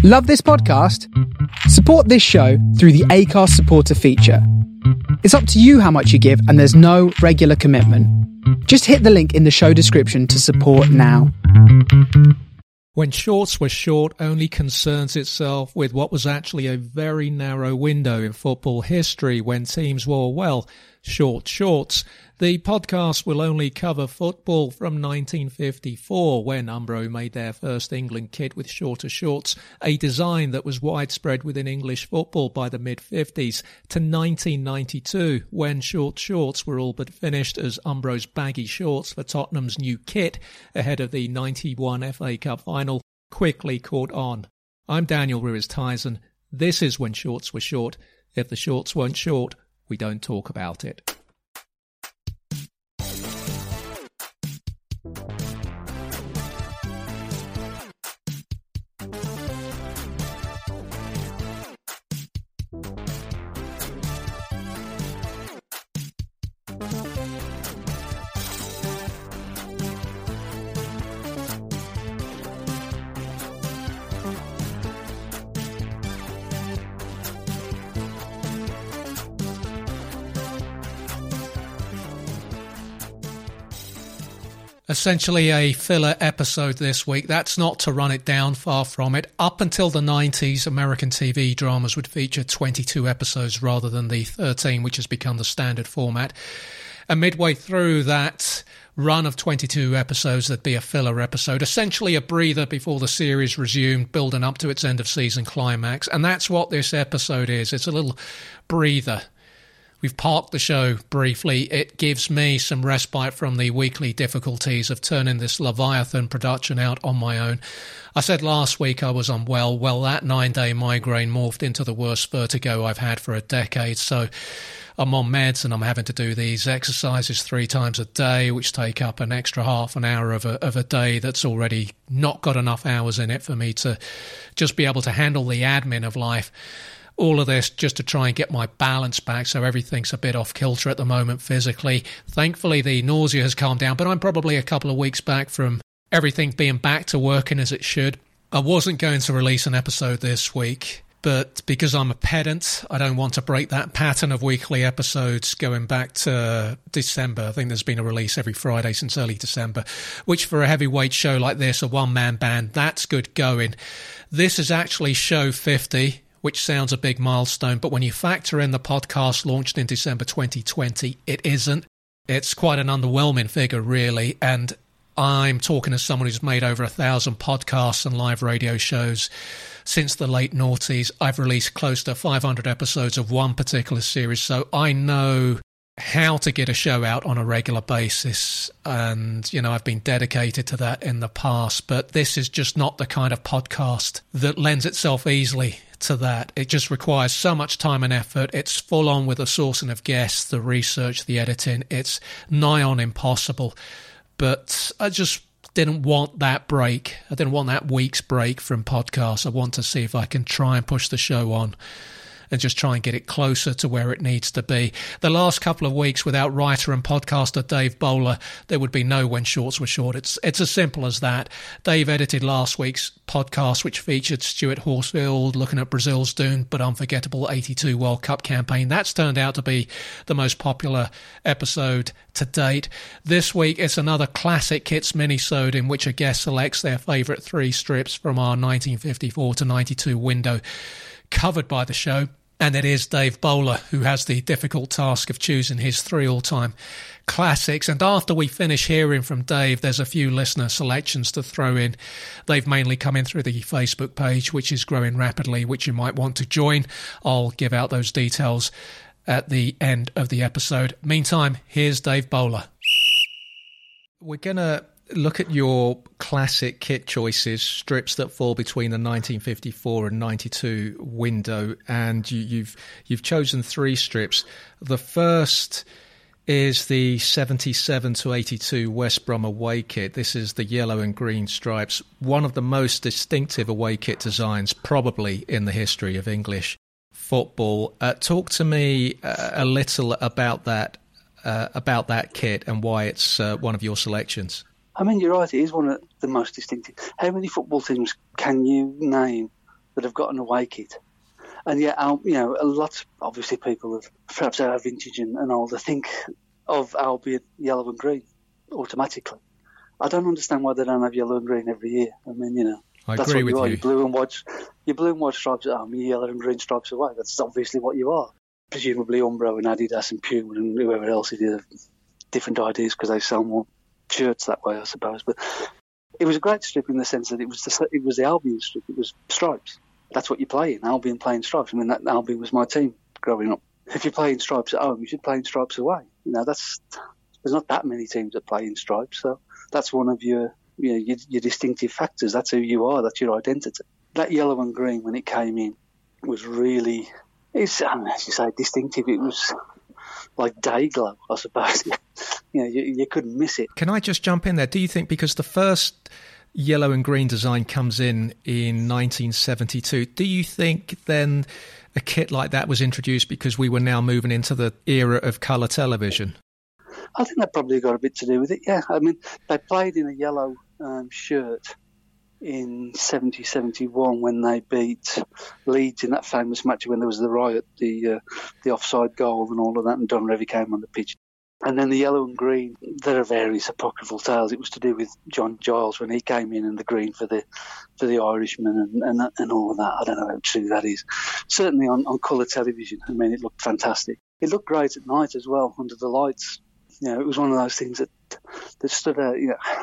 Love this podcast? Support this show through the Acast supporter feature. It's up to you how much you give, and there's no regular commitment. Just hit the link in the show description to support now. When Shorts Were Short only concerns itself with what was actually a very narrow window in football history when teams wore, well, short shorts. The podcast will only cover football from 1954, when Umbro made their first England kit with shorter shorts, a design that was widespread within English football by the mid-50s, to 1992, when short shorts were all but finished as Umbro's baggy shorts for Tottenham's new kit ahead of the 91 FA Cup final quickly caught on. I'm Daniel Ruiz-Tyson. This is When Shorts Were Short. If the shorts weren't short, we don't talk about it. Essentially a filler episode this week. That's not to run it down, far from it. Up until the 90s, American TV dramas would feature 22 episodes rather than the 13, which has become the standard format. And midway through that run of 22 episodes, there'd be a filler episode, essentially a breather before the series resumed, building up to its end-of-season climax. And that's what this episode is. It's a little breather. We've parked the show briefly. It gives me some respite from the weekly difficulties of turning this Leviathan production out on my own. I said last week I was unwell. Well, that 9-day migraine morphed into the worst vertigo I've had for a decade. So I'm on meds and I'm having to do these exercises 3 times a day, which take up an extra half an hour of a day that's already not got enough hours in it for me to just be able to handle the admin of life. All of this just to try and get my balance back, so everything's a bit off kilter at the moment physically. Thankfully, the nausea has calmed down, but I'm probably a couple of weeks back from everything being back to working as it should. I wasn't going to release an episode this week, but because I'm a pedant, I don't want to break that pattern of weekly episodes going back to December. I think there's been a release every Friday since early December, which for a heavyweight show like this, a one-man band, that's good going. This is actually show 50. Which sounds a big milestone, but when you factor in the podcast launched in December 2020, it isn't. It's quite an underwhelming figure, really, and I'm talking as someone who's made over 1,000 podcasts and live radio shows since the late noughties. I've released close to 500 episodes of one particular series, so I know how to get a show out on a regular basis, and I've been dedicated to that in the past, but this is just not the kind of podcast that lends itself easily to that. It just requires so much time and effort. It's full on with the sourcing of guests, the research, the editing. It's nigh on impossible, but I just didn't want that break. I didn't want that week's break from podcasts. I want to see if I can try and push the show on and just try and get it closer to where it needs to be. The last couple of weeks without writer and podcaster Dave Bowler, there would be no When Shorts Were Short. It's as simple as that. Dave edited last week's podcast, which featured Stuart Horsfield looking at Brazil's doomed but unforgettable 82 World Cup campaign. That's turned out to be the most popular episode to date. This week, it's another classic hits minisode in which a guest selects their favourite 3 strips from our 1954 to 92 window covered by the show. And it is Dave Bowler who has the difficult task of choosing his 3 all-time classics. And after we finish hearing from Dave, there's a few listener selections to throw in. They've mainly come in through the Facebook page, which is growing rapidly, which you might want to join. I'll give out those details at the end of the episode. Meantime, here's Dave Bowler. We're going to look at your classic kit choices, strips that fall between the 1954 and 92 window, and you've chosen 3 strips. The first is the 77 to 82 West Brom away kit. This is the yellow and green stripes, one of the most distinctive away kit designs probably in the history of English football. Talk to me a little about that kit and why it's one of your selections. I mean, you're right, it is one of the most distinctive. How many football teams can you name that have got an away kit. And yet, a lot, obviously, people of perhaps our vintage and older think of Albion yellow and green automatically. I don't understand why they don't have yellow and green every year. I mean, I that's agree what with you are. you. Your blue and white stripes at home, your yellow and green stripes away. That's obviously what you are. Presumably Umbro and Adidas and Puma and whoever else it is have different ideas because they sell more shirts that way, I suppose. But it was a great strip in the sense that it was the Albion strip. It was stripes. That's what you play in, Albion playing stripes. I mean, that Albion was my team growing up. If you're playing stripes at home, you should play in stripes away. There's not that many teams that play in stripes, so that's one of your distinctive factors. That's who you are. That's your identity. That yellow and green, when it came in, was really, as you say, distinctive. It was like day glow, I suppose. You couldn't miss it. Can I just jump in there? Do you think because the first yellow and green design comes in 1972, do you think then a kit like that was introduced because we were now moving into the era of colour television? I think that probably got a bit to do with it, yeah. I mean, they played in a yellow shirt in 70-71 when they beat Leeds in that famous match when there was the riot, the offside goal and all of that, and Don Revie came on the pitch. And then the yellow and green, there are various apocryphal tales. It was to do with John Giles when he came in, and the green for the Irishman and all of that. I don't know how true that is. Certainly on colour television, I mean, it looked fantastic. It looked great at night as well, under the lights. It was one of those things that stood out.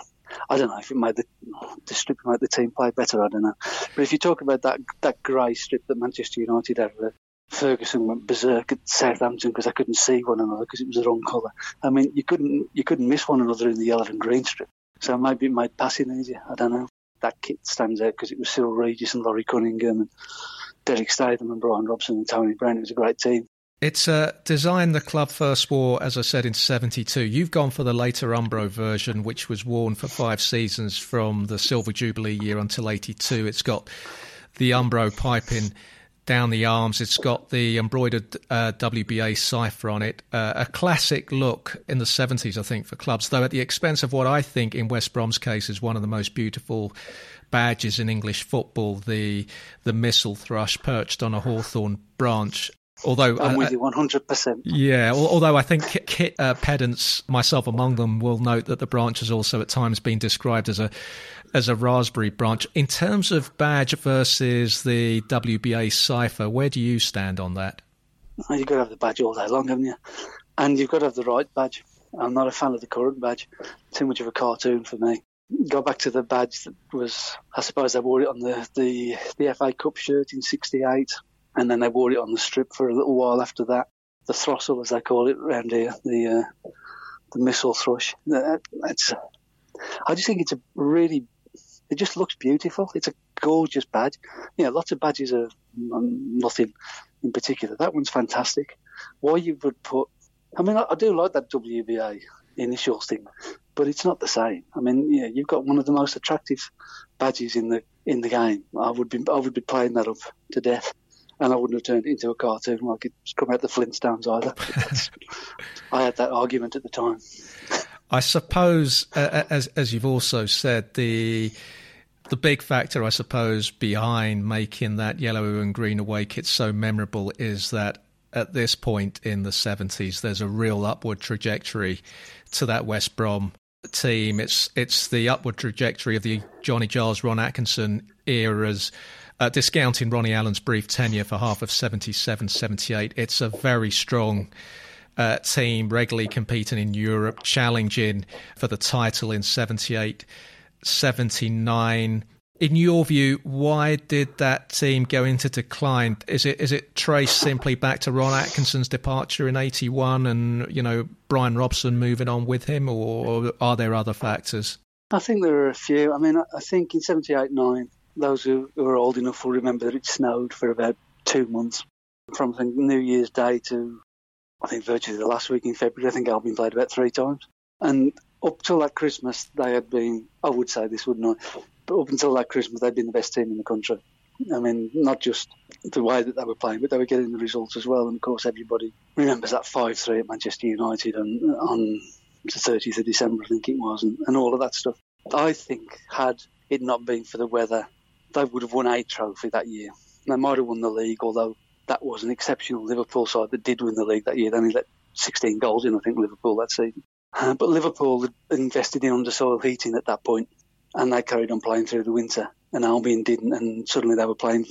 I don't know if it made the strip made the team play better. I don't know. But if you talk about that grey strip that Manchester United had, Ferguson went berserk at Southampton because they couldn't see one another because it was the wrong colour. I mean, you couldn't miss one another in the yellow and green strip. So maybe it made passing easier. I don't know. That kit stands out because it was Cyril Regis and Laurie Cunningham and Derek Statham and Brian Robson and Tony Brown. It was a great team. It's a design the club first wore, as I said, in 72. You've gone for the later Umbro version, which was worn for 5 seasons from the Silver Jubilee year until 82. It's got the Umbro piping down the arms. It's got the embroidered WBA cipher on it. A classic look in the 70s, I think, for clubs, though at the expense of what I think, in West Brom's case, is one of the most beautiful badges in English football, the missile thrush perched on a hawthorn branch. Although I'm with you 100%. Yeah, although I think kit pedants, myself among them, will note that the branch has also at times been described as a raspberry branch. In terms of badge versus the WBA cipher, where do you stand on that? You've got to have the badge all day long, haven't you? And you've got to have the right badge. I'm not a fan of the current badge. Too much of a cartoon for me. Go back to the badge that was, I suppose they wore it on the FA Cup shirt in 68. And then they wore it on the strip for a little while after that. The throstle, as they call it around here, the missile thrush. I just think it just looks beautiful. It's a gorgeous badge. Lots of badges are nothing in particular. That one's fantastic. Why you would put... I mean, I do like that WBA initials thing, but it's not the same. I mean, you've got one of the most attractive badges in the game. I would be playing that up to death. And I wouldn't have turned it into a cartoon like it's come out the Flintstones either. I had that argument at the time. I suppose, as you've also said, the big factor, I suppose, behind making that yellow and green away kit so memorable is that at this point in the 70s, there's a real upward trajectory to that West Brom team. It's the upward trajectory of the Johnny Giles, Ron Atkinson eras. Discounting Ronnie Allen's brief tenure for half of 77-78, it's a very strong team, regularly competing in Europe, challenging for the title in 78-79. In your view, why did that team go into decline? Is it traced simply back to Ron Atkinson's departure in 81 and, Brian Robson moving on with him, or are there other factors? I think there are a few. I mean, I think in 78-9, those who are old enough will remember that it snowed for about 2 months. From New Year's Day to, I think, virtually the last week in February. I think Albion played about 3 times. And up till that Christmas, they had been, I would say this, wouldn't I? But up until that Christmas, they'd been the best team in the country. I mean, not just the way that they were playing, but they were getting the results as well. And, of course, everybody remembers that 5-3 at Manchester United on the 30th of December, I think it was, and all of that stuff. I think had it not been for the weather they would have won a trophy that year. They might have won the league, although that was an exceptional Liverpool side that did win the league that year. They only let 16 goals in, I think, Liverpool that season. But Liverpool had invested in under-soil heating at that point, and they carried on playing through the winter, and Albion didn't, and suddenly they were playing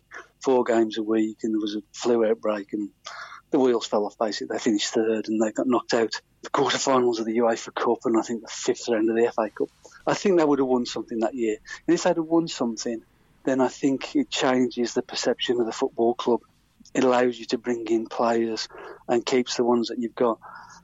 3-4 games a week, and there was a flu outbreak, and the wheels fell off, basically. They finished third, and they got knocked out the quarterfinals of the UEFA Cup, and I think the 5th round of the FA Cup. I think they would have won something that year. And if they'd have won something, then I think it changes the perception of the football club. It allows you to bring in players and keeps the ones that you've got.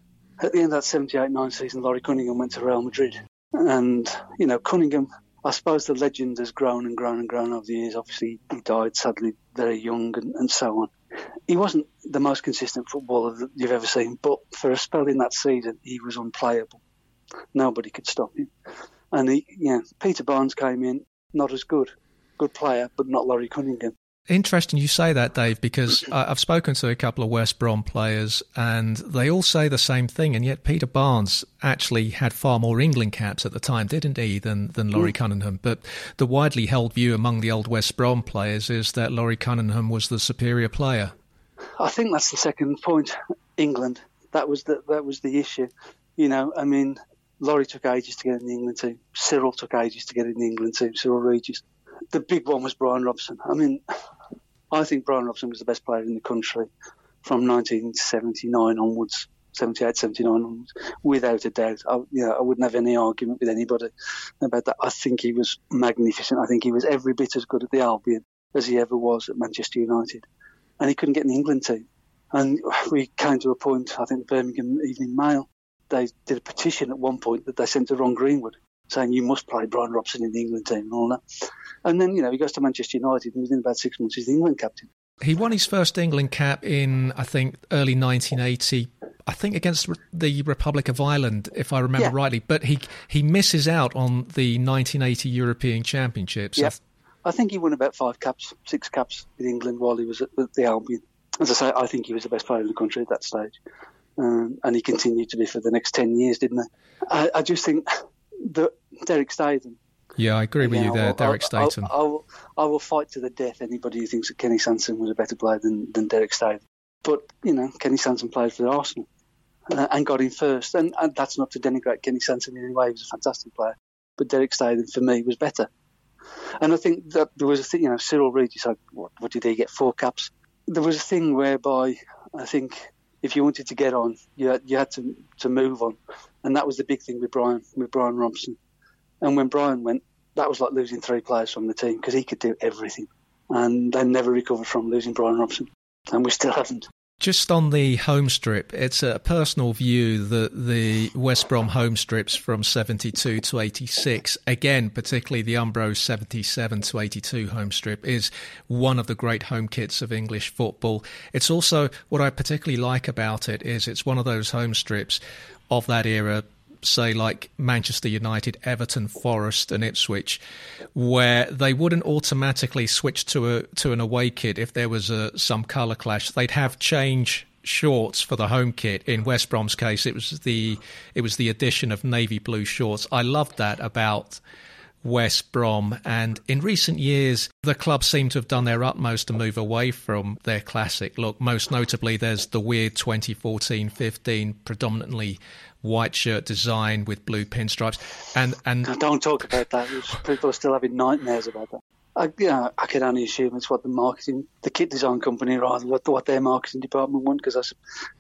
At the end of that 78-9 season, Laurie Cunningham went to Real Madrid. And, you know, Cunningham, I suppose the legend has grown and grown and grown over the years. Obviously, he died sadly very young and so on. He wasn't the most consistent footballer that you've ever seen, but for a spell in that season, he was unplayable. Nobody could stop him. And, Peter Barnes came in, not as good. Good player, but not Laurie Cunningham. Interesting you say that, Dave, because I've spoken to a couple of West Brom players and they all say the same thing, and yet Peter Barnes actually had far more England caps at the time, didn't he, than Laurie Cunningham. But the widely held view among the old West Brom players is that Laurie Cunningham was the superior player. I think that's the second point. England, that was the issue. You know, I mean, Laurie took ages to get in the England team. Cyril took ages to get in the England team, Cyril Regis. The big one was Brian Robson. I mean, I think Brian Robson was the best player in the country from 1979 onwards, 78, 79 onwards, without a doubt. I wouldn't have any argument with anybody about that. I think he was magnificent. I think he was every bit as good at the Albion as he ever was at Manchester United. And he couldn't get in the England team. And we came to a point, I think the Birmingham Evening Mail, they did a petition at one point that they sent to Ron Greenwood saying you must play Brian Robson in the England team and all that. And then, he goes to Manchester United and within about 6 months he's the England captain. He won his first England cap in, I think, early 1980, I think against the Republic of Ireland, if I remember rightly. But he misses out on the 1980 European Championships. Yeah. I think he won about 6 caps with England while he was at the Albion. As I say, I think he was the best player in the country at that stage. And he continued to be for the next 10 years, didn't he? I just think that Derek Statham. Yeah, I agree with you there, Derek Statham. I will fight to the death anybody who thinks that Kenny Sansom was a better player than Derek Statham. But, Kenny Sansom played for Arsenal and got in first. And that's not to denigrate Kenny Sansom in any way. He was a fantastic player. But Derek Statham, for me, was better. And I think that there was a thing, Cyril Regis, what did he get, 4 caps? There was a thing whereby I think if you wanted to get on, you had to move on. And that was the big thing with Brian Robson. And when Brian went, that was like losing 3 players from the team because he could do everything. And they never recovered from losing Brian Robson. And we still haven't. Just on the home strip, it's a personal view that the West Brom home strips from 72 to 86, again, particularly the Umbro 77 to 82 home strip, is one of the great home kits of English football. It's also, what I particularly like about it is it's one of those home strips of that era, say like Manchester United, Everton, Forest and Ipswich, where they wouldn't automatically switch to an away kit if there was some colour clash. They'd have change shorts for the home kit. In West Brom's case, it was the addition of navy blue shorts. I loved that about West Brom, and in recent years the club seem to have done their utmost to move away from their classic look. Most notably, there's the weird 2014-15 predominantly white shirt design with blue pinstripes, and don't talk about that. People are still having nightmares about that. I can only assume it's what the kit design company, rather, what their marketing department want, because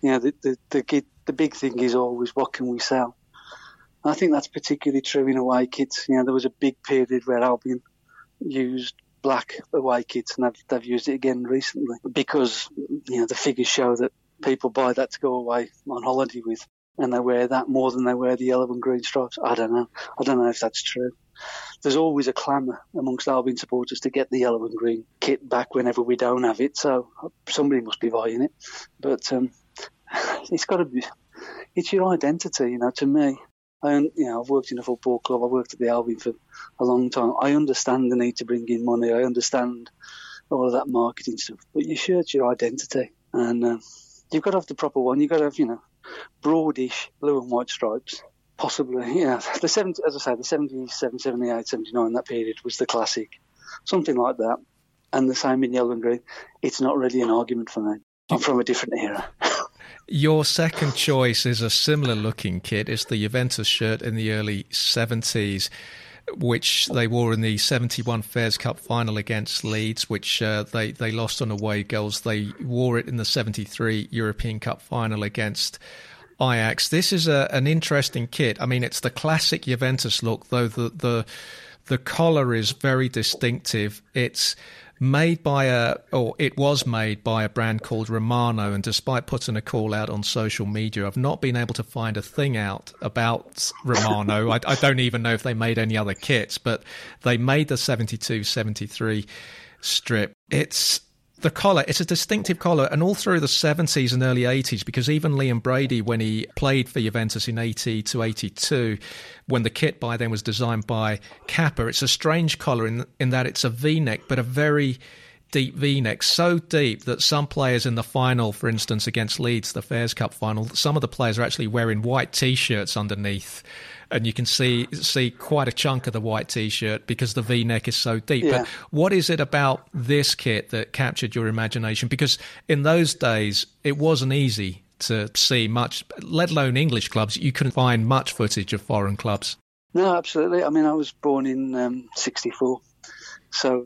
the big thing is always what can we sell. I think that's particularly true in away kits. There was a big period where Albion used black away kits, and they've used it again recently because the figures show that people buy that to go away on holiday with, and they wear that more than they wear the yellow and green stripes. I don't know if that's true. There's always a clamour amongst Albion supporters to get the yellow and green kit back whenever we don't have it, so somebody must be buying it. But it's got to be, it's your identity, to me. I've worked in a football club. I worked at the Albion for a long time. I understand the need to bring in money. I understand all of that marketing stuff. But your shirt's your identity, and you've got to have the proper one. You've got to have, broadish blue and white stripes, possibly. The 70, as I say, the 77, 78, 79, that period was the classic. something like that. And the same in yellow and green. It's not really an argument for me. I'm from a different era. Your second choice is a similar looking kit. It's the Juventus shirt in the early 70s, which they wore in the 71 Fairs Cup final against Leeds, which they lost on away goals. They wore it in the 73 European Cup final against Ajax. This is an interesting kit. I mean, it's the classic Juventus look, though the collar is very distinctive. It's made by it was made by a brand called Romano, and despite putting a call out on social media, I've not been able to find a thing out about Romano. I don't even know if they made any other kits, but they made the 72-73 strip. It's the collar. It's a distinctive collar, and all through the 70s and early 80s, because even Liam Brady, when he played for Juventus in 80 to 82, when the kit by then was designed by Kappa, it's a strange collar in that it's a V-neck, but a very deep V-neck, so deep that some players in the final, for instance, against Leeds, the Fairs Cup final, some of the players are actually wearing white T-shirts underneath. And you can see quite a chunk of the white T-shirt because the V-neck is so deep. Yeah. But what is it about this kit that captured your imagination? Because in those days, it wasn't easy to see much, let alone English clubs. You couldn't find much footage of foreign clubs. No, absolutely. I mean, I was born in 64. So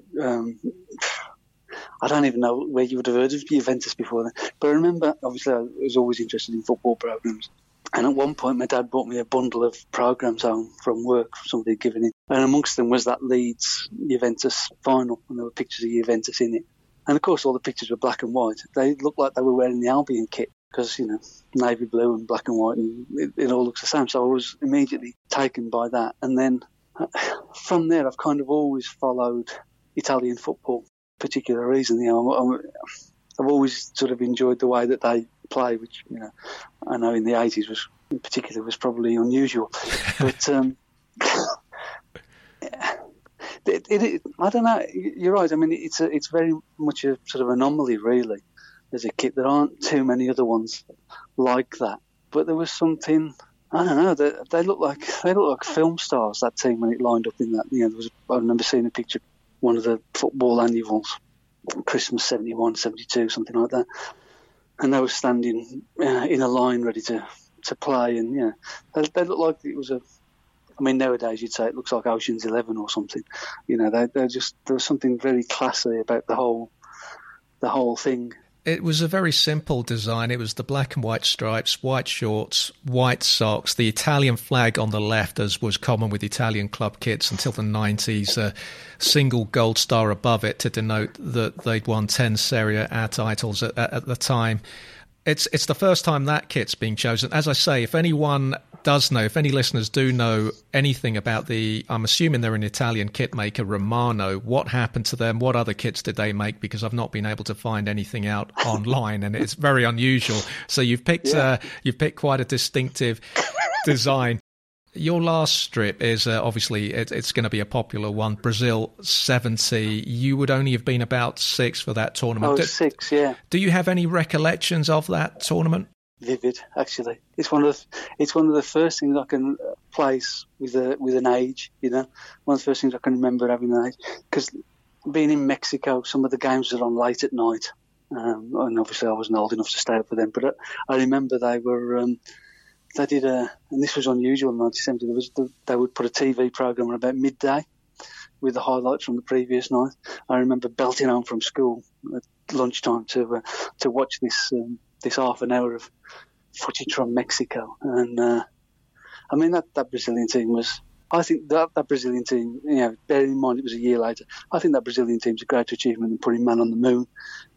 I don't even know where you would have heard of Juventus before then. But I remember, obviously, I was always interested in football programmes. And at one point, my dad bought me a bundle of programmes home from work, somebody had given him. And amongst them was that Leeds Juventus final, and there were pictures of Juventus in it. And of course, all the pictures were black and white. They looked like they were wearing the Albion kit because, you know, navy blue and black and white, and it all looks the same. So I was immediately taken by that. And then from there, I've kind of always followed Italian football for a particular reason. You know, I've always sort of enjoyed the way that they play, which, you know, I know in the 80s in particular was probably unusual. But I don't know. You're right. I mean, it's very much a sort of anomaly, really, as a kit. There aren't too many other ones like that. But there was something, I don't know. They look like film stars, that team, when it lined up in that. You know, I remember seeing a picture, one of the football annuals, Christmas 71, 72, something like that. And they were standing in a line ready to play, and you know, they looked like it was I mean, nowadays you'd say it looks like Ocean's 11 or something. You know, there was something very classy about the whole thing. It was a very simple design. It was the black and white stripes, white shorts, white socks, the Italian flag on the left, as was common with Italian club kits until the 90s, a single gold star above it to denote that they'd won 10 Serie A titles at the time. It's the first time that kit's being chosen. As I say, if anyone does know, if any listeners do know anything about I'm assuming they're an Italian kit maker, Romano, what happened to them? What other kits did they make? Because I've not been able to find anything out online, and it's very unusual. So you've picked quite a distinctive design. Your last strip is obviously it's going to be a popular one. Brazil 70. You would only have been about 6 for that tournament. I was 6, yeah. Do you have any recollections of that tournament? Vivid, actually. It's one of the first things I can place with an age. You know, one of the first things I can remember having an age, because being in Mexico, some of the games were on late at night, and obviously I wasn't old enough to stay up for them. But I remember they were. They did and this was unusual in 1970, they would put a TV programme on about midday with the highlights from the previous night. I remember belting home from school at lunchtime to watch this half an hour of footage from Mexico. And I mean, that Brazilian team was, I think that Brazilian team, you know, bearing in mind it was a year later, I think that Brazilian team's a greater achievement than putting man on the moon.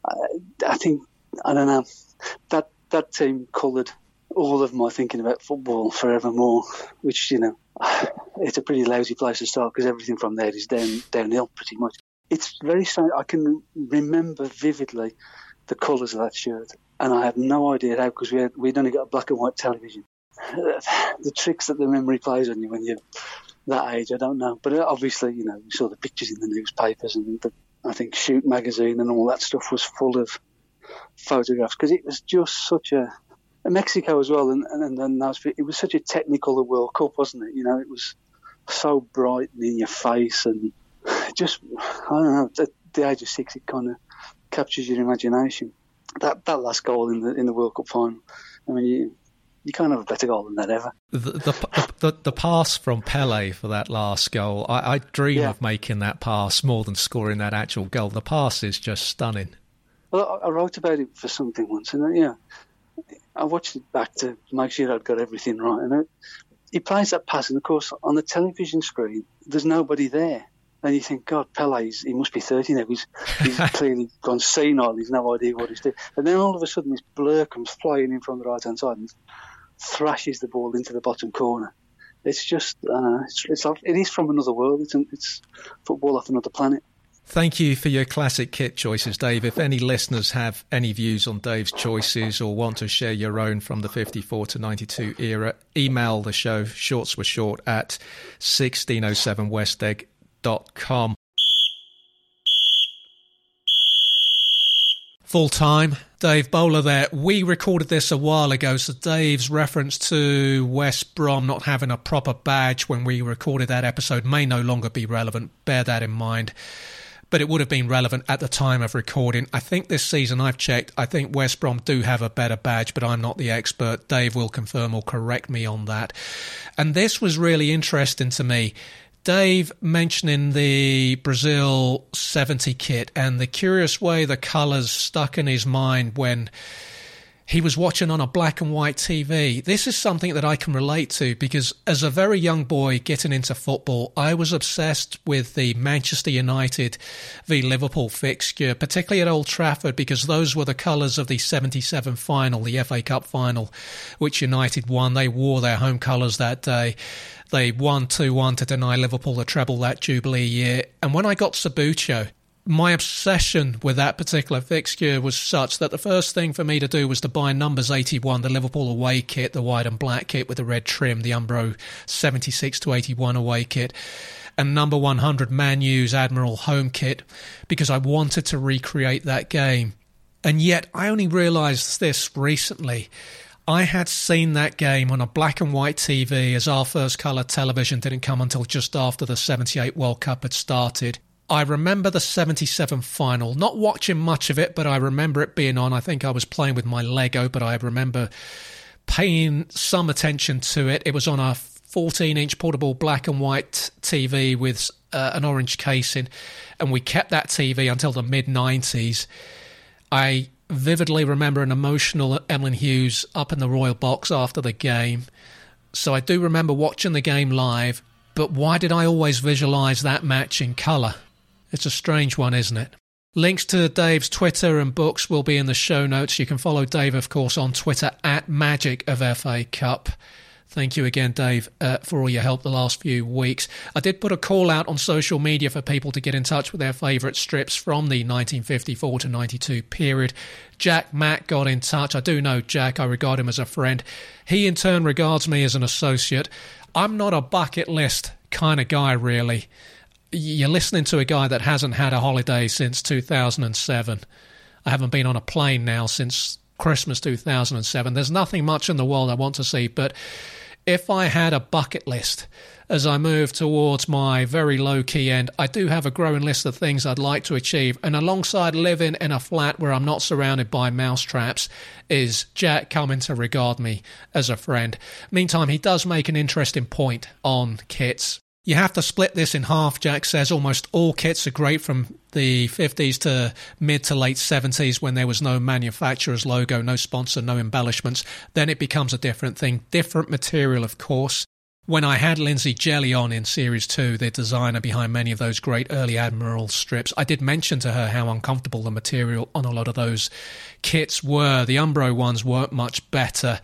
I don't know, that team coloured all of my thinking about football forevermore, which, you know, it's a pretty lousy place to start because everything from there is downhill pretty much. It's very strange. I can remember vividly the colours of that shirt, and I have no idea how, because we'd only got a black and white television. The tricks that the memory plays on you when you're that age, I don't know. But obviously, you know, we saw the pictures in the newspapers, and I think Shoot magazine and all that stuff was full of photographs, because it was just such a Mexico as well, and it was such a technical World Cup, wasn't it? You know, it was so bright and in your face, and just, I don't know, at the age of 6, it kind of captures your imagination. That last goal in the World Cup final, I mean, you can't have a better goal than that ever. The pass from Pele for that last goal, I dream of making that pass more than scoring that actual goal. The pass is just stunning. Well, I wrote about it for something once, and I watched it back to make sure I'd got everything right. And he plays that pass, and of course, on the television screen, there's nobody there. And you think, God, Pele, he must be 30 now. He's clearly gone senile. He's no idea what he's doing. And then all of a sudden, this blur comes flying in from the right-hand side and thrashes the ball into the bottom corner. It's just, it is from another world. It's football off another planet. Thank you for your classic kit choices, Dave. If any listeners have any views on Dave's choices or want to share your own from the 54 to 92 era, email the show, shortswere at 1607westegg.com. Full time, Dave Bowler there. We recorded this a while ago, so Dave's reference to West Brom not having a proper badge when we recorded that episode may no longer be relevant. Bear that in mind. But it would have been relevant at the time of recording. I think this season, I've checked, I think West Brom do have a better badge, but I'm not the expert. Dave will confirm or correct me on that. And this was really interesting to me. Dave mentioning the Brazil 70 kit and the curious way the colours stuck in his mind when he was watching on a black and white TV. This is something that I can relate to because as a very young boy getting into football, I was obsessed with the Manchester United v Liverpool fixture, particularly at Old Trafford, because those were the colours of the 77 final, the FA Cup final, which United won. They wore their home colours that day. They won 2-1 to deny Liverpool the treble that Jubilee year. And when I got Subbuteo, my obsession with that particular fixture was such that the first thing for me to do was to buy numbers 81, the Liverpool away kit, the white and black kit with the red trim, the Umbro 76 to 81 away kit, and number 100 Man U's Admiral home kit, because I wanted to recreate that game. And yet I only realised this recently. I had seen that game on a black and white TV as our first colour television didn't come until just after the 78 World Cup had started. I remember the 77 final, not watching much of it, but I remember it being on. I think I was playing with my Lego, but I remember paying some attention to it. It was on a 14-inch portable black and white TV with an orange casing, and we kept that TV until the mid-90s. I vividly remember an emotional Emlyn Hughes up in the Royal Box after the game. So I do remember watching the game live, but why did I always visualise that match in colour? It's a strange one, isn't it? Links to Dave's Twitter and books will be in the show notes. You can follow Dave, of course, on Twitter at Magic of FA Cup. Thank you again, Dave, for all your help the last few weeks. I did put a call out on social media for people to get in touch with their favourite strips from the 1954 to 92 period. Jack Mack got in touch. I do know Jack. I regard him as a friend. He, in turn, regards me as an associate. I'm not a bucket list kind of guy, really. You're listening to a guy that hasn't had a holiday since 2007. I haven't been on a plane now since Christmas 2007. There's nothing much in the world I want to see, but if I had a bucket list as I move towards my very low-key end, I do have a growing list of things I'd like to achieve, and alongside living in a flat where I'm not surrounded by mousetraps is Jack coming to regard me as a friend. Meantime, he does make an interesting point on kits. You have to split this in half, Jack says. Almost all kits are great from the 50s to mid to late 70s when there was no manufacturer's logo, no sponsor, no embellishments. Then it becomes a different thing. Different material, of course. When I had Lindsay Jelly on in Series 2, the designer behind many of those great early Admiral strips, I did mention to her how uncomfortable the material on a lot of those kits were. The Umbro ones weren't much better.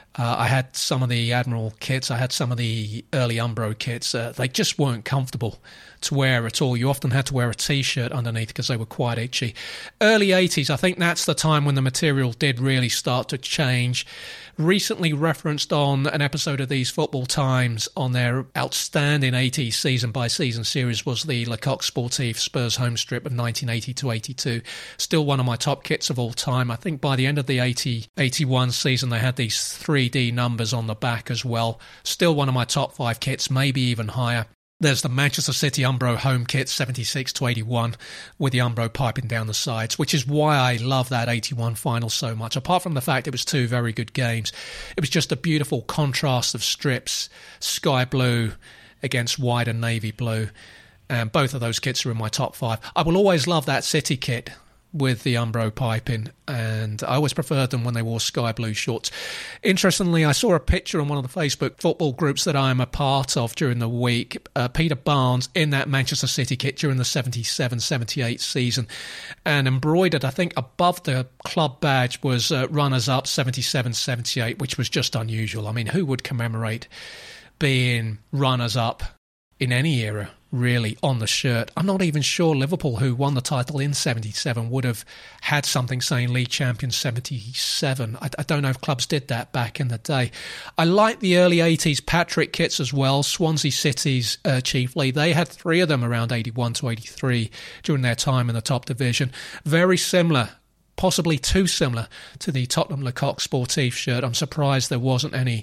I had some of the Admiral kits, I had some of the early Umbro kits. They just weren't comfortable to wear at all. You often had to wear a T-shirt underneath because they were quite itchy. Early 80s, I think that's the time when the material did really start to change. Recently referenced on an episode of These Football Times on their outstanding 80s season-by-season series was the Lecoq Sportif Spurs home strip of 1980 to 82. Still one of my top kits of all time. I think by the end of the 80-81 season, they had these 3D numbers on the back as well. Still one of my top 5 kits, maybe even higher. There's the Manchester City Umbro home kit, 76-81, with the Umbro piping down the sides, which is why I love that 81 final so much. Apart from the fact it was two very good games, it was just a beautiful contrast of strips, sky blue against white and navy blue, and both of those kits are in my top 5. I will always love that City kit with the Umbro piping, and I always preferred them when they wore sky blue shorts. Interestingly, I saw a picture on one of the Facebook football groups that I am a part of during the week, Peter Barnes in that Manchester City kit during the 77-78 season, and embroidered, I think, above the club badge was runners-up 77-78, which was just unusual. I mean, who would commemorate being runners-up in any era, really, on the shirt? I'm not even sure Liverpool, who won the title in 77, would have had something saying League Champions 77. I don't know if clubs did that back in the day. I like the early 80s Patrick kits as well, Swansea City's chiefly. They had 3 of them around 81 to 83 during their time in the top division. Very similar, possibly too similar, to the Tottenham Le Coq Sportif shirt. I'm surprised there wasn't any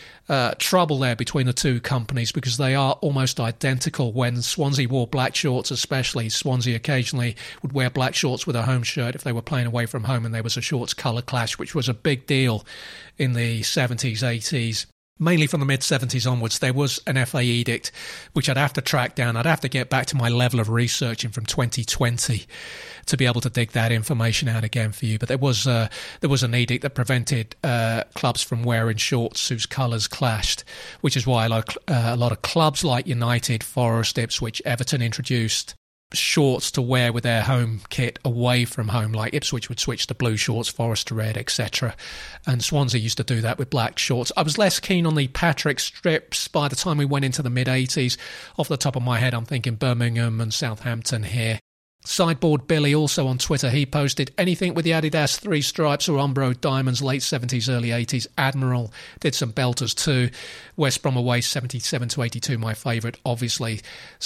trouble there between the two companies, because they are almost identical. When Swansea wore black shorts, especially, Swansea occasionally would wear black shorts with a home shirt if they were playing away from home, and there was a shorts colour clash, which was a big deal in the 70s, 80s. Mainly from the mid-70s onwards. There was an FA edict, which I'd have to track down. I'd have to get back to my level of researching from 2020 to be able to dig that information out again for you. But there was an edict that prevented clubs from wearing shorts whose colours clashed, which is why a lot of clubs like United, Forest, Ipswich, Everton introduced shorts to wear with their home kit away from home, like Ipswich would switch to blue shorts, Forest to red, etc. And Swansea used to do that with black shorts. I was less keen on the Patrick strips by the time we went into the mid-80s. Off the top of my head, I'm thinking Birmingham and Southampton here. Sideboard Billy, also on Twitter, he posted anything with the Adidas 3 stripes or Umbro diamonds, late 70s, early 80s. Admiral did some belters too. West Brom away 77-82, my favourite, obviously.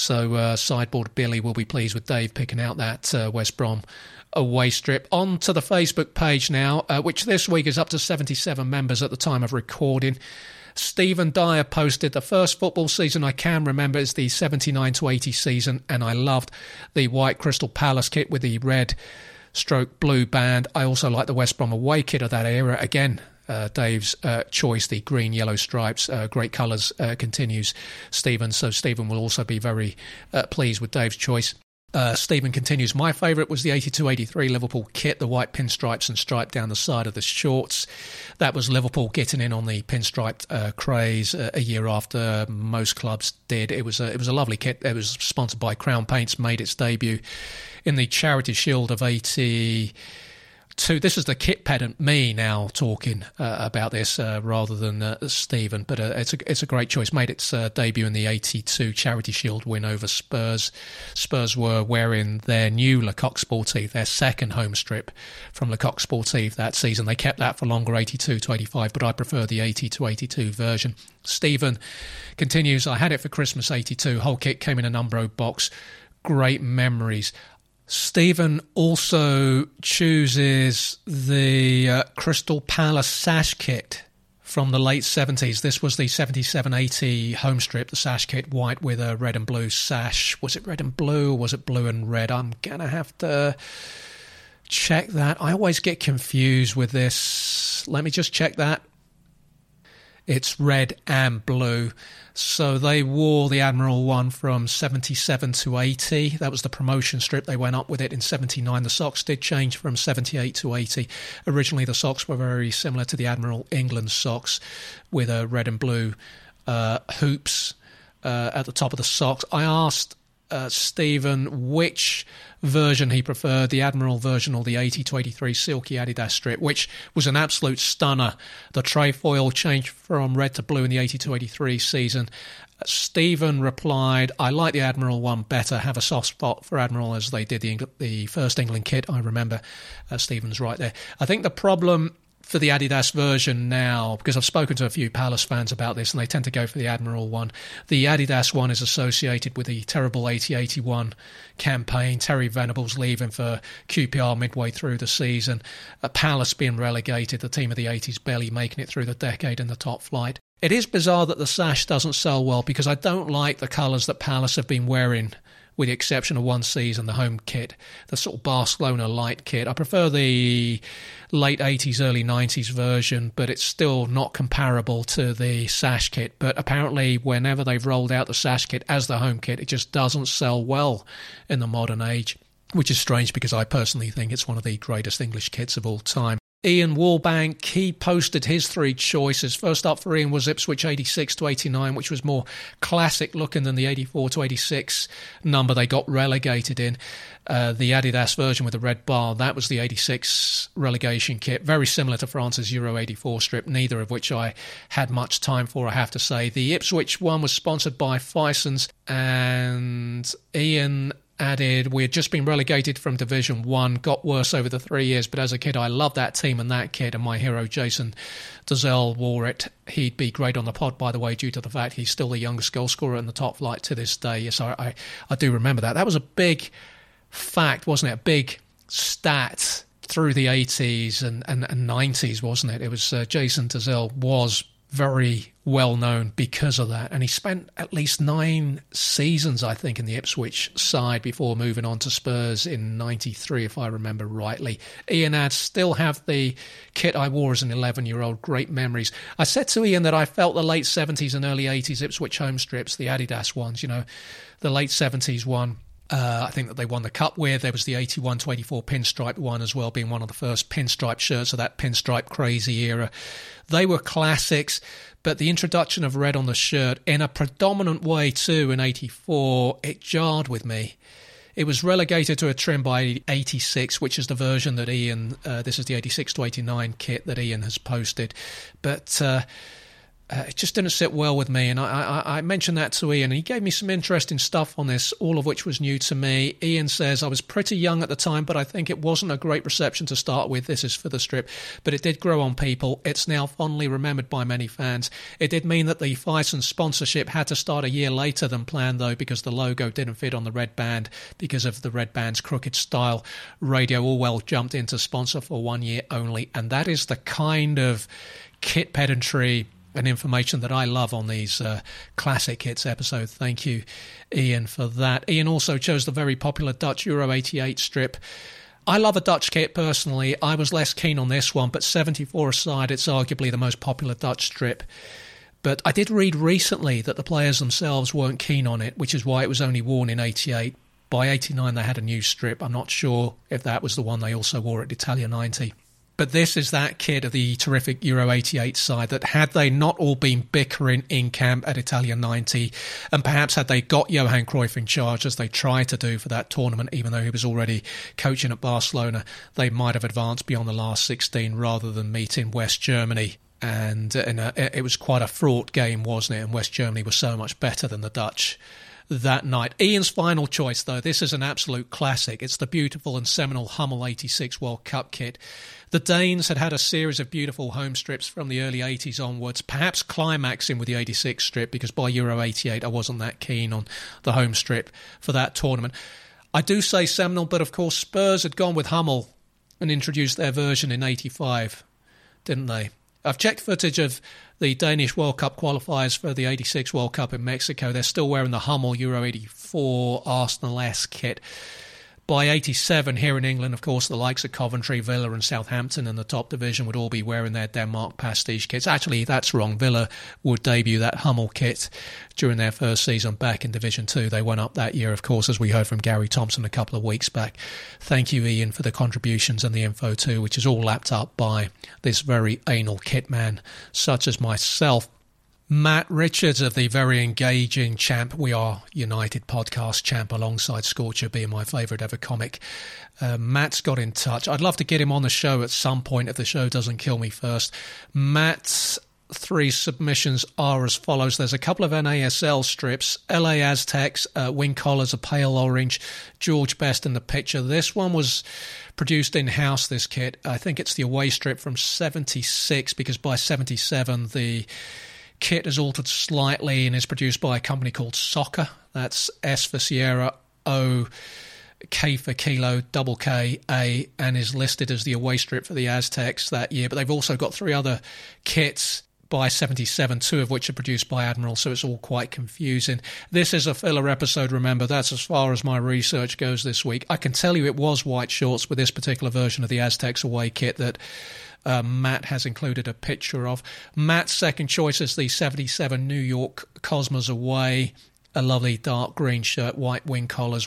So Sideboard Billy will be pleased with Dave picking out that West Brom away strip. On to the Facebook page now, which this week is up to 77 members at the time of recording. Stephen Dyer posted, the first football season I can remember is the 79-80 season, and I loved the white Crystal Palace kit with the red stroke blue band. I also like the West Brom away kit of that era. Again, Dave's choice, the green, yellow stripes, great colours, continues Stephen. So Stephen will also be very pleased with Dave's choice. Stephen continues, my favourite was the 82-83 Liverpool kit, the white pinstripes and stripe down the side of the shorts. That was Liverpool getting in on the pinstriped craze a year after most clubs did. It was a lovely kit. It was sponsored by Crown Paints, made its debut in the Charity Shield of 82. This is the kit pedant me now talking about this rather than Stephen, but it's a great choice. Made its debut in the 82 Charity Shield win over Spurs. Spurs were wearing their new Le Coq Sportif, their second home strip from Le Coq Sportif that season. They kept that for longer, 82-85, but I prefer the 80-82 version. Stephen continues, I had it for Christmas 82. Whole kit came in an Umbro box. Great memories. Stephen also chooses the Crystal Palace sash kit from the late 70s. This was the 77-80 home strip, the sash kit, white with a red and blue sash. Was it red and blue or was it blue and red? I'm going to have to check that. I always get confused with this. Let me just check that. It's red and blue. So they wore the Admiral one from 77 to 80. That was the promotion strip. They went up with it in 79. The socks did change from 78 to 80. Originally, the socks were very similar to the Admiral England socks with a red and blue hoops at the top of the socks. I asked Stephen which version he preferred, the Admiral version or the 80-83 silky Adidas strip, which was an absolute stunner. The trefoil changed from red to blue in the 82-83 season. Stephen replied, I like the Admiral one better, have a soft spot for Admiral as they did the first England kit. I remember Stephen's right there. I think the problem for the Adidas version now, because I've spoken to a few Palace fans about this and they tend to go for the Admiral one. The Adidas one is associated with the terrible 80-81 campaign, Terry Venables leaving for QPR midway through the season, Palace being relegated, the team of the 80s barely making it through the decade in the top flight. It is bizarre that the sash doesn't sell well, because I don't like the colours that Palace have been wearing, with the exception of one season, the home kit, the sort of Barcelona light kit. I prefer the late 80s, early 90s version, but it's still not comparable to the sash kit. But apparently, whenever they've rolled out the sash kit as the home kit, it just doesn't sell well in the modern age, which is strange because I personally think it's one of the greatest English kits of all time. Ian Wallbank, he posted his 3 choices. First up for Ian was Ipswich 86 to 89, which was more classic looking than the 84 to 86 number they got relegated in. The Adidas version with the red bar, that was the 86 relegation kit, very similar to France's Euro 84 strip, neither of which I had much time for, I have to say. The Ipswich one was sponsored by Fisons, and Ian added, we had just been relegated from Division 1, got worse over the 3 years, but as a kid I loved that team and that kid, and my hero Jason Dozzell wore it. He'd be great on the pod, by the way, due to the fact he's still the youngest goal scorer in the top flight to this day. Yes, I do remember that. That was a big fact, wasn't it? A big stat through the 80s and 90s, wasn't it? It was Jason Dozzell was very well known because of that, and he spent at least 9 seasons, I think, in the Ipswich side before moving on to Spurs in 93, if I remember rightly. Ian adds, still have the kit I wore as an 11-year-old, great memories. I said to Ian that I felt the late 70s and early 80s Ipswich home strips, the Adidas ones, you know, the late 70s one, I think that they won the cup with. There was the 81 to 84 pinstripe one as well, being one of the first pinstripe shirts of that pinstripe crazy era. They were classics, but the introduction of red on the shirt in a predominant way too in 84, it jarred with me. It was relegated to a trim by 86, which is the version that Ian, this is the 86 to 89 kit that Ian has posted, but it just didn't sit well with me, and I mentioned that to Ian, and he gave me some interesting stuff on this, all of which was new to me. Ian says, I was pretty young at the time, but I think it wasn't a great reception to start with. This is for the strip, but it did grow on people. It's now fondly remembered by many fans. It did mean that the Fisons sponsorship had to start a year later than planned, though, because the logo didn't fit on the red band because of the red band's crooked style. Radio Allwell jumped in to sponsor for 1 year only, and that is the kind of kit pedantry and information that I love on these classic hits episodes. Thank you, Ian, for that. Ian also chose the very popular Dutch Euro 88 strip. I love a Dutch kit personally. I was less keen on this one, but 74 aside, it's arguably the most popular Dutch strip. But I did read recently that the players themselves weren't keen on it, which is why it was only worn in 88. By 89, they had a new strip. I'm not sure if that was the one they also wore at Italia 90. But this is that kit of the terrific Euro 88 side that, had they not all been bickering in camp at Italia 90, and perhaps had they got Johan Cruyff in charge, as they tried to do for that tournament, even though he was already coaching at Barcelona, they might have advanced beyond the last 16 rather than meet in West Germany. And it was quite a fraught game, wasn't it? And West Germany was so much better than the Dutch that night. Ian's final choice, though, this is an absolute classic. It's the beautiful and seminal Hummel 86 World Cup kit. The Danes had had a series of beautiful home strips from the early 80s onwards, perhaps climaxing with the 86 strip, because by Euro 88 I wasn't that keen on the home strip for that tournament. I do say seminal, but of course Spurs had gone with Hummel and introduced their version in 85, didn't they? I've checked footage of the Danish World Cup qualifiers for the 86 World Cup in Mexico. They're still wearing the Hummel Euro 84 Arsenal-esque kit. By 87, here in England, of course, the likes of Coventry, Villa and Southampton in the top division would all be wearing their Denmark pastiche kits. Actually, that's wrong. Villa would debut that Hummel kit during their first season back in Division 2. They went up that year, of course, as we heard from Gary Thompson a couple of weeks back. Thank you, Ian, for the contributions and the info too, which is all lapped up by this very anal kit man, such as myself. Matt Richards of the very engaging Champ We Are United podcast, Champ, alongside Scorcher being my favourite ever comic. Matt's got in touch. I'd love to get him on the show at some point if the show doesn't kill me first. Matt's 3 submissions are as follows. There's a couple of NASL strips. LA Aztecs, wing collars, a pale orange. George Best in the picture. This one was produced in-house, this kit. I think it's the away strip from 76, because by 77 the kit is altered slightly and is produced by a company called Soccer. That's S for Sierra, O, K for Kilo, double K, A, and is listed as the away strip for the Aztecs that year. But they've also got 3 other kits by 77, 2 of which are produced by Admiral, so it's all quite confusing. This is a filler episode, remember. That's as far as my research goes this week. I can tell you it was white shorts with this particular version of the Aztecs away kit that Matt has included a picture of. Matt's second choice is the 77 New York Cosmos away. A lovely dark green shirt, white wing collars,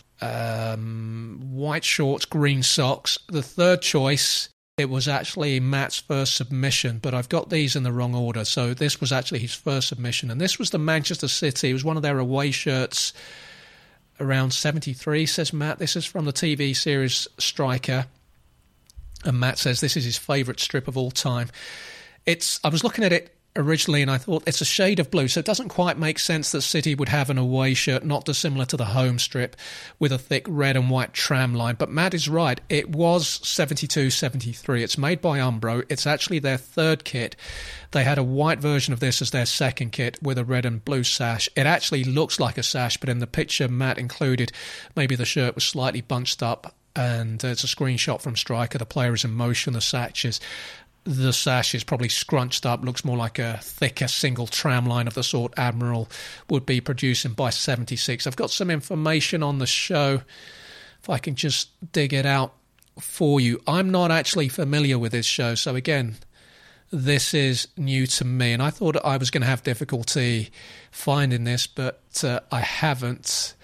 white shorts, green socks. The third choice, it was actually Matt's first submission, but I've got these in the wrong order. So this was actually his first submission, and this was the Manchester City. It was one of their away shirts around 73, says Matt. This is from the TV series Striker, and Matt says this is his favourite strip of all time. I was looking at it originally and I thought it's a shade of blue, so it doesn't quite make sense that City would have an away shirt not dissimilar to the home strip with a thick red and white tram line. But Matt is right, it was 72-73. It's made by Umbro. It's actually their third kit. They had a white version of this as their second kit with a red and blue sash. It actually looks like a sash, but in the picture Matt included, maybe the shirt was slightly bunched up, and it's a screenshot from Striker. The player is in motion, the sash is probably scrunched up, looks more like a thicker single tram line of the sort Admiral would be producing by 76. I've got some information on the show, if I can just dig it out for you. I'm not actually familiar with this show, so again, this is new to me, and I thought I was going to have difficulty finding this, but I haven't.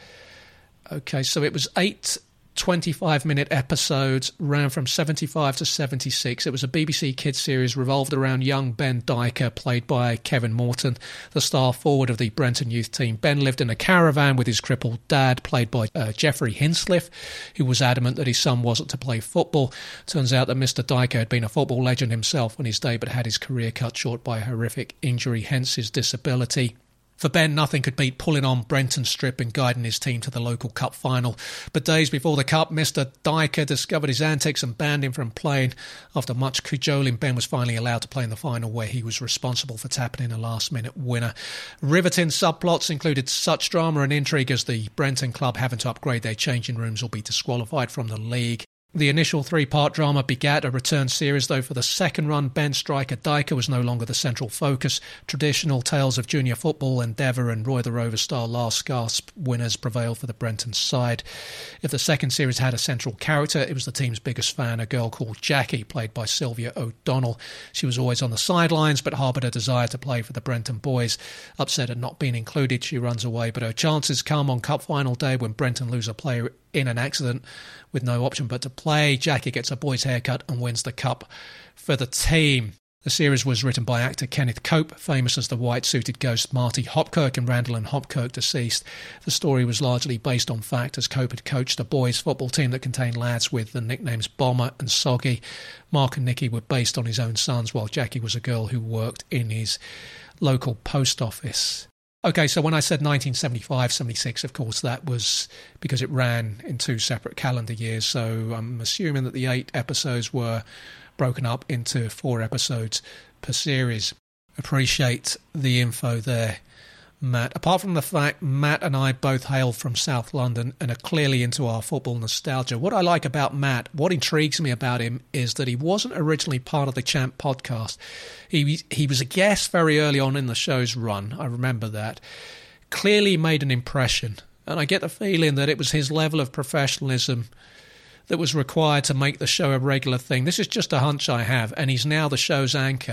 Okay, so it was 8 25-minute episodes, ran from 75 to 76. It was a BBC Kids series, revolved around young Ben Dyker, played by Kevin Morton, the star forward of the Brenton youth team. Ben lived in a caravan with his crippled dad, played by Geoffrey Hinsliff, who was adamant that his son wasn't to play football. Turns out that Mr. Dyker had been a football legend himself on his day, but had his career cut short by a horrific injury, hence his disability. For Ben, nothing could beat pulling on Brenton's strip and guiding his team to the local cup final. But days before the cup, Mr. Dyker discovered his antics and banned him from playing. After much cajoling, Ben was finally allowed to play in the final, where he was responsible for tapping in a last-minute winner. Riveting subplots included such drama and intrigue as the Brenton club having to upgrade their changing rooms or be disqualified from the league. The initial 3-part drama begat a return series, though for the second run, Ben Striker Dyker was no longer the central focus. Traditional tales of junior football, Endeavour and Roy the Rover style last gasp winners prevailed for the Brenton side. If the second series had a central character, it was the team's biggest fan, a girl called Jackie, played by Sylvia O'Donnell. She was always on the sidelines, but harboured a desire to play for the Brenton boys. Upset at not being included, she runs away, but her chances come on cup final day when Brenton lose a player in an accident with no option but to play. Jackie gets a boy's haircut and wins the cup for the team. The series was written by actor Kenneth Cope, famous as the white-suited ghost Marty Hopkirk in Randall and Hopkirk Deceased. The story was largely based on fact, as Cope had coached a boys' football team that contained lads with the nicknames Bomber and Soggy. Mark and Nicky were based on his own sons, while Jackie was a girl who worked in his local post office. Okay, so when I said 1975-76, of course, that was because it ran in 2 separate calendar years, so I'm assuming that the 8 episodes were broken up into 4 episodes per series. Appreciate the info there, Matt. Apart from the fact Matt and I both hail from South London and are clearly into our football nostalgia, what I like about Matt, what intrigues me about him, is that he wasn't originally part of the Champ podcast. He was a guest very early on in the show's run, I remember that. Clearly made an impression, and I get the feeling that it was his level of professionalism that was required to make the show a regular thing. This is just a hunch I have, and he's now the show's anchor.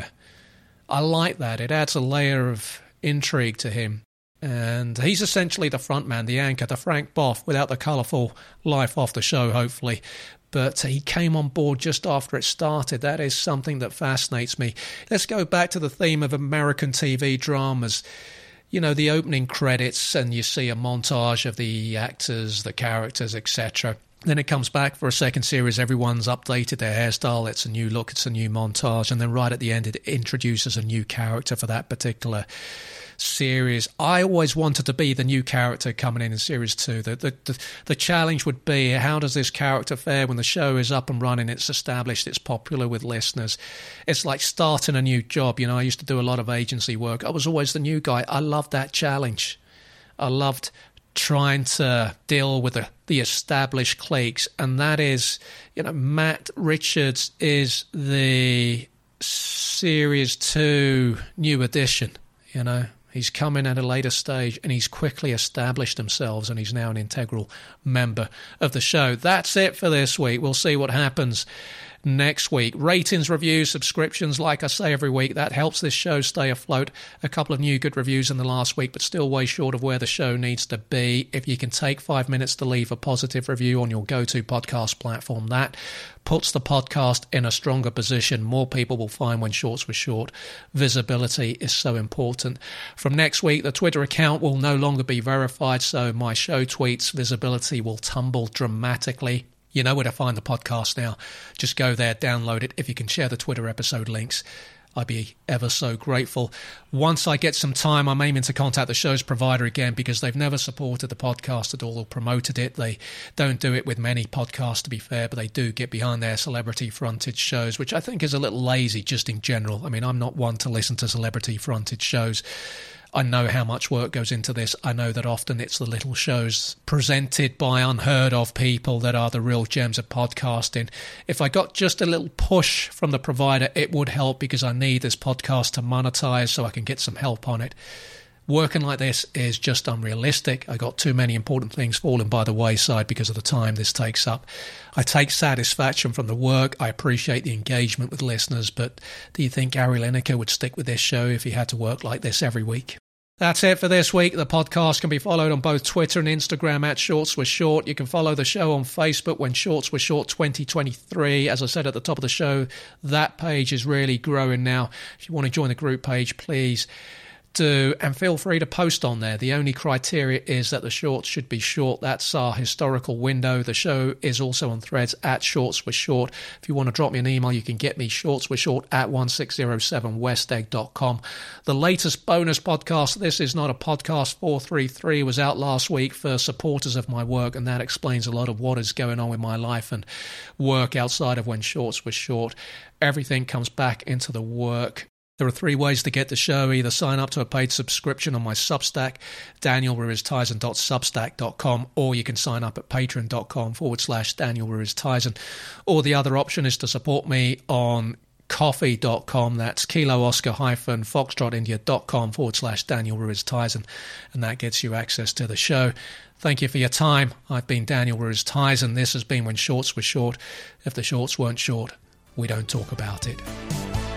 I like that. It adds a layer of intrigue to him, and he's essentially the front man, the anchor, the Frank Boff, without the colourful life off the show, hopefully. But he came on board just after it started. That is something that fascinates me. Let's go back to the theme of American TV dramas. You know, the opening credits, and you see a montage of the actors, the characters, etc. Then it comes back for a second series. Everyone's updated their hairstyle. It's a new look. It's a new montage. And then right at the end, it introduces a new character for that particular series. I always wanted to be the new character coming in series 2. The challenge would be, how does this character fare when the show is up and running, it's established, it's popular with listeners? It's like starting a new job. You know, I used to do a lot of agency work. I was always the new guy. I loved that challenge. I loved trying to deal with the established cliques, and that is, you know, Matt Richards is the Series 2 new edition, you know. He's come in at a later stage and he's quickly established himself, and he's now an integral member of the show. That's it for this week. We'll see what happens next week. Ratings, reviews, subscriptions, like I say every week, that helps this show stay afloat. A couple of new good reviews in the last week, but still way short of where the show needs to be. If you can take 5 minutes to leave a positive review on your go-to podcast platform, that puts the podcast in a stronger position. More people will find When Shorts Were Short. Visibility is so important. From next week, the Twitter account will no longer be verified, so my show tweets visibility will tumble dramatically. You know where to find the podcast now. Just go there, download it. If you can share the Twitter episode links, I'd be ever so grateful. Once I get some time, I'm aiming to contact the show's provider again, because they've never supported the podcast at all or promoted it. They don't do it with many podcasts, to be fair, but they do get behind their celebrity-fronted shows, which I think is a little lazy just in general. I mean, I'm not one to listen to celebrity-fronted shows. I know how much work goes into this. I know that often it's the little shows presented by unheard of people that are the real gems of podcasting. If I got just a little push from the provider, it would help, because I need this podcast to monetize so I can get some help on it. Working like this is just unrealistic. I got too many important things falling by the wayside because of the time this takes up. I take satisfaction from the work. I appreciate the engagement with listeners, but do you think Gary Lineker would stick with this show if he had to work like this every week? That's it for this week. The podcast can be followed on both Twitter and Instagram at Shorts Were Short. You can follow the show on Facebook, When Shorts Were Short 2023. As I said at the top of the show, that page is really growing now. If you want to join the group page, please do, and feel free to post on there. The only criteria is that the shorts should be short. That's our historical window. The show is also on Threads at Shorts Were Short. If you want to drop me an email, you can get me shortswereshort at 1607westegg.com. The latest bonus podcast, This Is Not a Podcast 433, was out last week for supporters of my work, and that explains a lot of what is going on with my life and work outside of When Shorts Were Short. Everything comes back into the work. There are 3 ways to get the show. Either sign up to a paid subscription on my Substack, danielruiztyson.substack.com, or you can sign up at patreon.com/danielruiztyson. Or the other option is to support me on coffee.com. That's kilo-oscar-foxtrotindia.com/danielruiztyson. And that gets you access to the show. Thank you for your time. I've been Daniel Ruiz-Tyson. This has been When Shorts Were Short. If the shorts weren't short, we don't talk about it.